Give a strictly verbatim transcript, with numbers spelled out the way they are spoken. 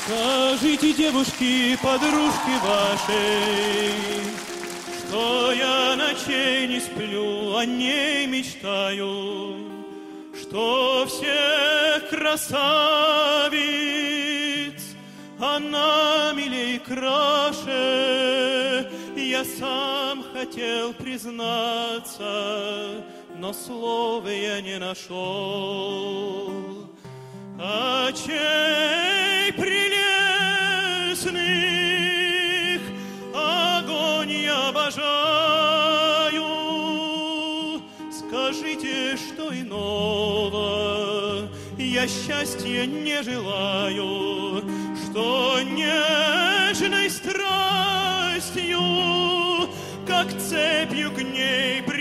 Скажите, девушки, подружки вашей, что я ночей не сплю, о ней мечтаю, что всех красавиц она милей краше. Я сам хотел признаться, но слова я не нашел. Очей прелестных огонь я обожаю. Скажите, что иного я счастья не желаю, что нежной страстью, как цепью к ней